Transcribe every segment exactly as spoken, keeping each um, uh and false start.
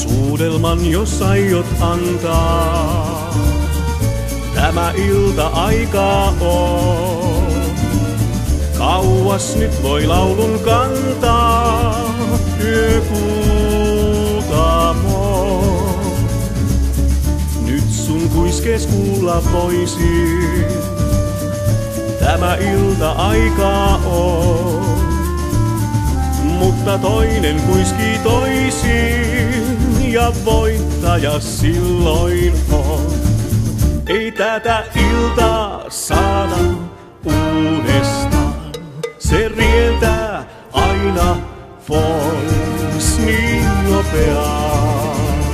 Suudelman jos aiot antaa, tämä ilta aikaa on. Kauas nyt voi laulun kantaa, yökuutamo. Nyt sun kuiskees kuulla voisin, tämä ilta aikaa on. Mutta toinen kuiskii toisin ja voittaja silloin on. Ei tätä iltaa saada uudestaan, se rientää aina pois niin nopeaa.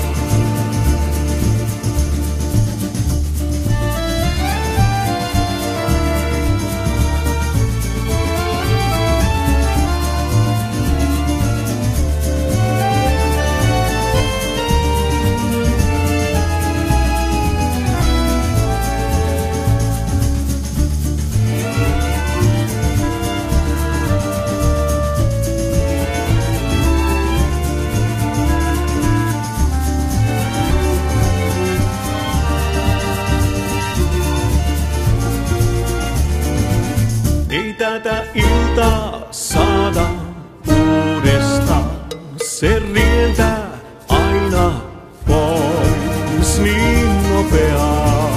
Ei tätä iltaa saada uudestaan, se rientää aina pois niin nopeaa.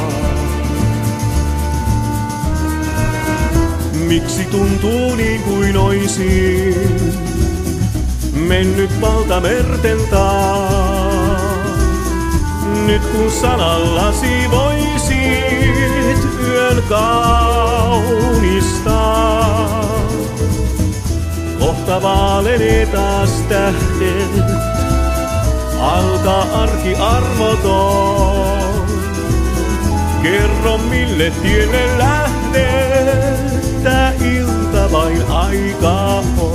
Miksi tuntuu niin kuin oisin mennyt valtamerten taa? Nyt kun sanallasi voisit yön kaunistaa, kohta vaalenee taas tähdet, alkaa arki armoton. Kerro mille tielle lähdet, tää ilta vain aikaa on.